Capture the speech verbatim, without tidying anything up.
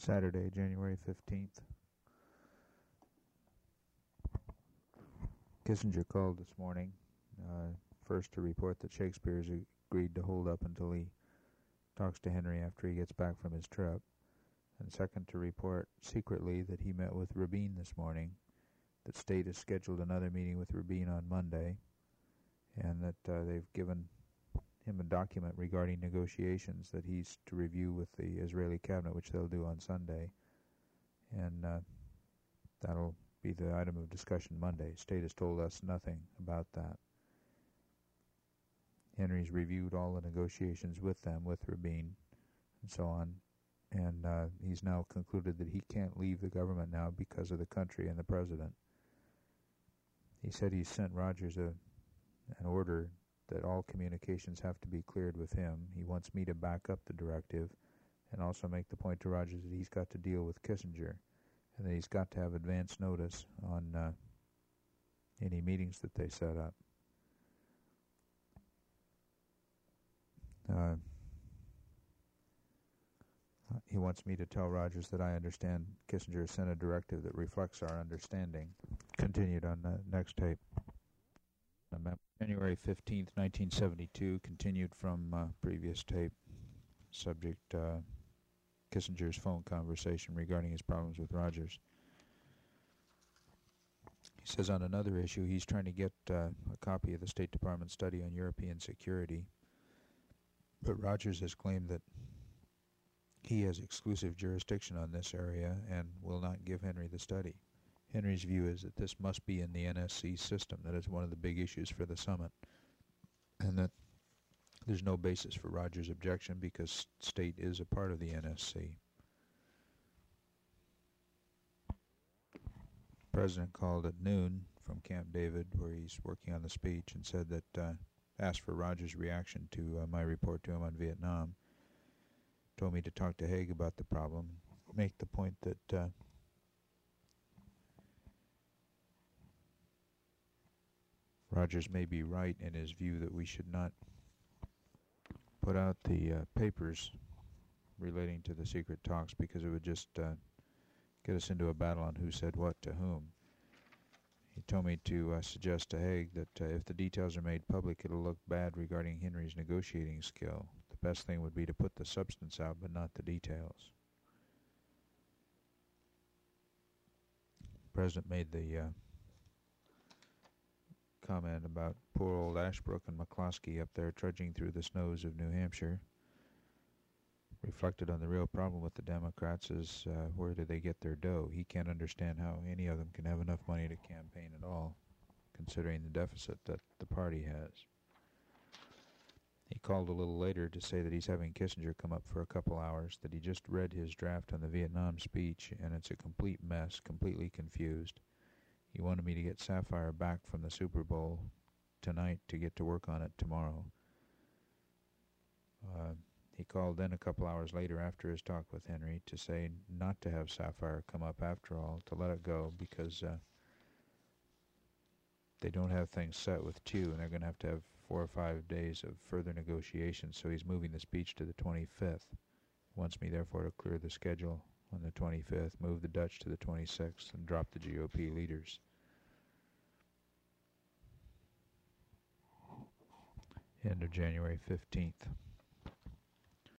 Saturday, January fifteenth. Kissinger called this morning, uh, first to report that Shakespeare has agreed to hold up until he talks to Henry after he gets back from his trip, and second to report secretly that he met with Rabin this morning, that State has scheduled another meeting with Rabin on Monday, and that uh, they've given him a document regarding negotiations that he's to review with the Israeli cabinet, which they'll do on Sunday, and uh, that'll be the item of discussion Monday. State has told us nothing about that. Henry's reviewed all the negotiations with them, with Rabin, and so on, and uh, he's now concluded that he can't leave the government now because of the country and the president. He said he sent Rogers a, an order that all communications have to be cleared with him. He wants me to back up the directive and also make the point to Rogers that he's got to deal with Kissinger and that he's got to have advance notice on uh, any meetings that they set up. Uh, he wants me to tell Rogers that I understand Kissinger has sent a directive that reflects our understanding. Continued on the next tape. January fifteenth, nineteen seventy-two, continued from uh, previous tape. Subject, uh, Kissinger's phone conversation regarding his problems with Rogers. He says on another issue he's trying to get uh, a copy of the State Department study on European security, but Rogers has claimed that he has exclusive jurisdiction on this area and will not give Henry the study. Henry's view is that this must be in the N S C system, that is one of the big issues for the summit, and that there's no basis for Rogers' objection because State is a part of the N S C. The President called at noon from Camp David, where he's working on the speech, and said that, uh, asked for Rogers' reaction to uh, my report to him on Vietnam, told me to talk to Haig about the problem, make the point that uh, Rogers may be right in his view that we should not put out the uh, papers relating to the secret talks because it would just uh, get us into a battle on who said what to whom. He told me to uh, suggest to Haig that uh, if the details are made public, it'll look bad regarding Henry's negotiating skill. The best thing would be to put the substance out, but not the details. The President made the uh, comment about poor old Ashbrook and McCloskey up there trudging through the snows of New Hampshire. Reflected on the real problem with the Democrats is uh, where do they get their dough? He can't understand how any of them can have enough money to campaign at all, considering the deficit that the party has. He called a little later to say that he's having Kissinger come up for a couple hours, that he just read his draft on the Vietnam speech, and it's a complete mess, completely confused. He wanted me to get Sapphire back from the Super Bowl tonight to get to work on it tomorrow. Uh, he called then a couple hours later after his talk with Henry to say not to have Sapphire come up after all, to let it go because uh, they don't have things set with Chew, and they're going to have to have four or five days of further negotiations, so he's moving the speech to the twenty-fifth. He wants me, therefore, to clear the schedule on the twenty-fifth, move the Dutch to the twenty-sixth, and drop the G O P leaders. End of January fifteenth.